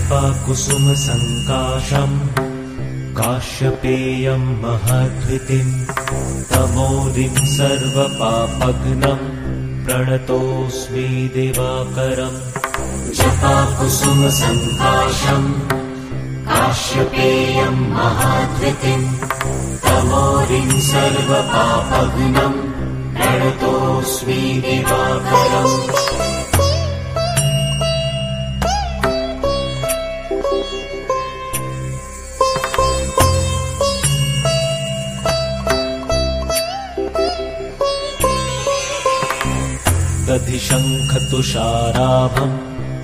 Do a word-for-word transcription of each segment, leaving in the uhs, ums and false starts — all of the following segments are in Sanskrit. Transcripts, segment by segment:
जपाकुसुमसङ्काशम् काश्यपेयम् महद्वितिम् तमोदिम् सर्वपापघ्नम् प्रणतोऽस्मि दिवाकरम्। जपाकुसुमसङ्काशम् काश्यपेयम् महद्वितिम् तमोदिम् सर्वपापघ्नम् प्रणतोऽस्मि दिवाकरम्। दधिशङ्खतुषाराभम्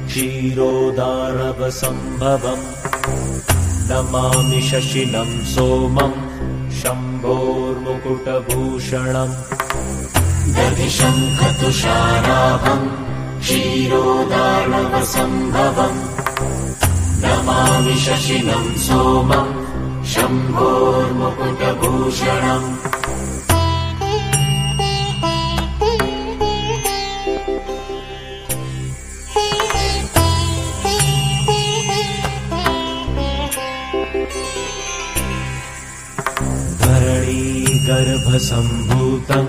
क्षीरोदारवसम्भवम् नमामि शशिनम् सोमम् शम्भोर्मुकुटभूषणम्। दधिशङ्खतुषाराभम् क्षीरोदारवसम्भवम् नमामि शशिनम् सोमम् शम्भोर्मुकुटभूषणम्। गर्भसम्भूतम्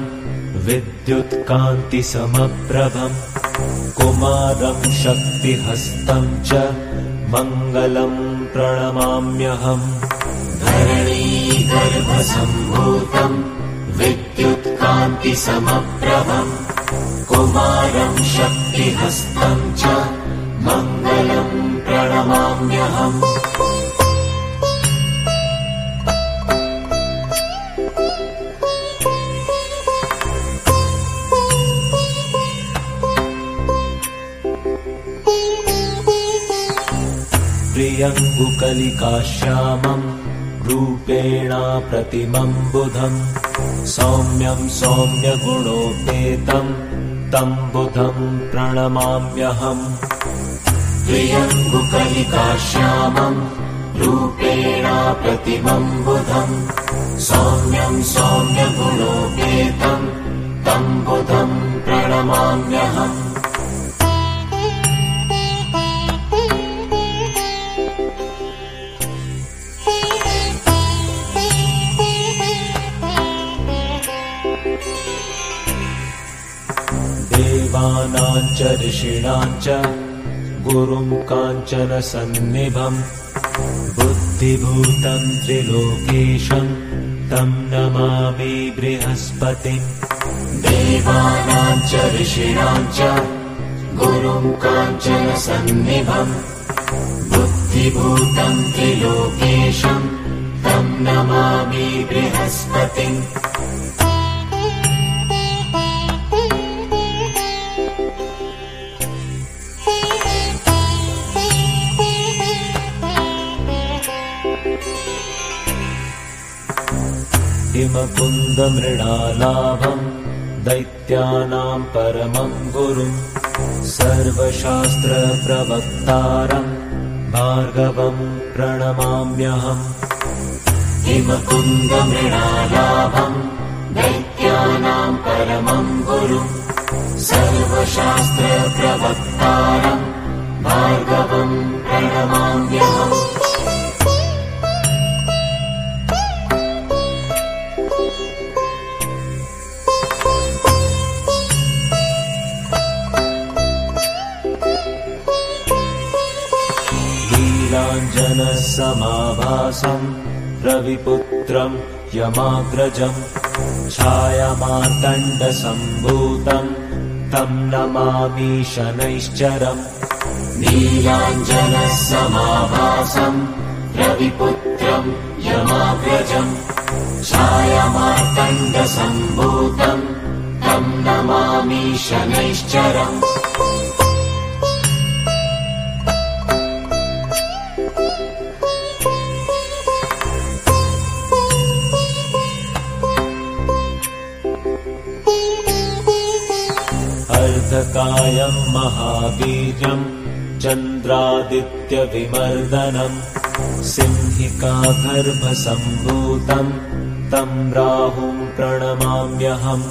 विद्युत्कान्तिसमप्रभम् कुमारम् शक्तिहस्तम् च मङ्गलम् प्रणमाम्यहम्। धरणी गर्भसम्भूतम् विद्युत्कान्तिसमप्रभम् कुमारम् शक्तिहस्तम् च मङ्गलम् प्रणमाम्यहम्। प्रियङ्गुकलिकाश्यामम् रूपेणा प्रतिमम् बुधम् सौम्यम् सौम्यगुणोपेतम् तम् बुधम् प्रणमाम्यहम्। प्रियङ्गुकलिकाश्यामम् रूपेणा प्रतिमम् बुधम् सौम्यम् सौम्यगुणोपेतम् तम् बुधम् प्रणमाम्यहम्। देवानां च ऋषीणां च गुरुं काञ्चन सन्निभम् बुद्धिभूतं त्रिलोकेशं तं नमामि बृहस्पतिम्। देवानां च ऋषीणां च गुरुं काञ्चन सन्निभम् बुद्धिभूतं त्रिलोकेशं तं नमामि बृहस्पतिम्। हिमकुन्दमृणालाभम् दैत्यानां परमं गुरुं सर्वशास्त्रप्रवक्तारम् भार्गवं प्रणमाम्यहम्। हिमकुन्दमृणालाभम् दैत्यानां परमं गुरुं सर्वशास्त्रप्रवक्तारम् भार्गवं प्रणमाम्यहम्। नीलाञ्जनसमाभासम् रविपुत्रम् यमाग्रजम् छायामार्तण्डसम्भूतम् तं नमामि शनैश्चरम्। नीलाञ्जनसमाभासम् रविपुत्रम् यमाग्रजम् छायामार्तण्डसम्भूतम् तं नमामि शनैश्चरम्। अर्धकायम् महावीर्यम् चन्द्रादित्यविमर्दनम् सिंहिका गर्भसम्भूतम् तं राहुं प्रणमाम्यहम्।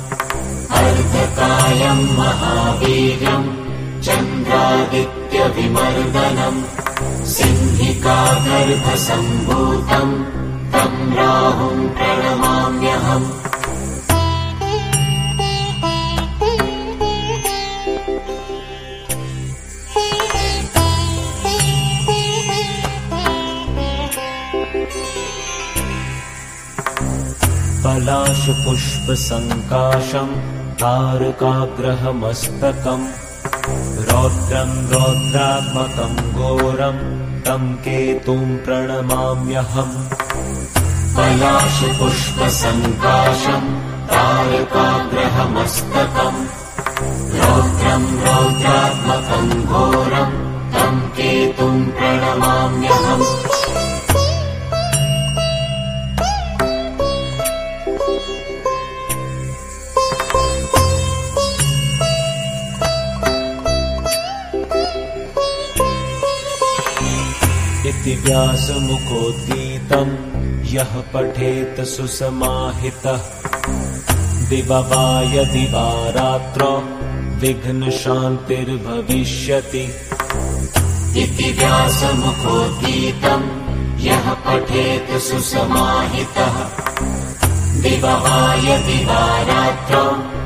अर्धकायम् महावीर्यम् चन्द्रादित्यविमर्दनम् सिंहिकागर्भसम्भूतम् तं राहुं प्रणमाम्यहम्। पलाशपुष्पसङ्काशम् तारकाग्रहमस्तकम् रौद्रम् रौद्रात्मकम् घोरम् तं केतुं प्रणमाम्यहम्। पलाशपुष्पसङ्काशम् तारकाग्रहमस्तकम् रौद्रम् रौद्रात्मकम् घोरम् तं केतुं प्रणमाम्यहम्। इति व्यासमुखोद्गीतम् यः पठेत सुसमाहितः दिवा यदि वा रात्रौ विघ्नशान्तिर्भविष्यति। इति व्यासमुखोद्गीतम् यः पठेत सुसमाहितः दिवा यदि वा रात्रौ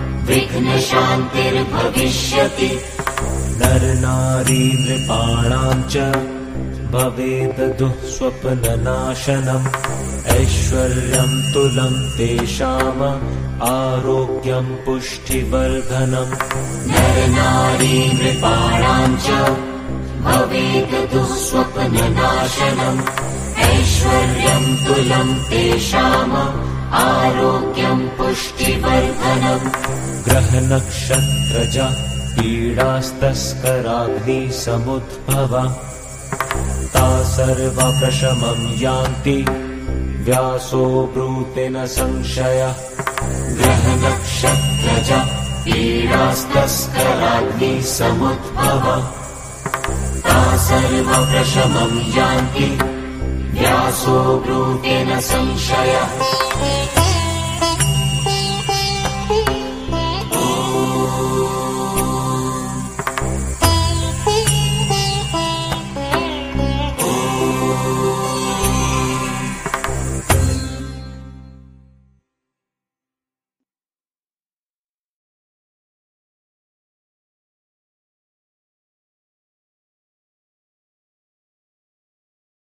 विघ्नशान्तिर्भविष्यति। नरनारी नृपाणाम् च भवेद् दुःस्वप्ननाशनम् ऐश्वर्यम् तुलम् तेषाम् आरोग्यम् पुष्टिवर्धनम्। नरनारी नृपाणाम् च भवेद् दुःस्वप्ननाशनम् ऐश्वर्यम् तुलम् तेषाम् आरोग्यम् पुष्टिवर्धनम्। ग्रहनक्षत्रजा पीडास्तस्कराग्नि समुद्भवा ता सर्वा प्रशमम् यान्ति व्यासो ब्रूते न संशयः। ग्रहनक्षत्रजा पीडास्तस्कराग्नि समुद्भवा ता सर्वा प्रशमम् यान्ति व्यासो ब्रूते न संशयः।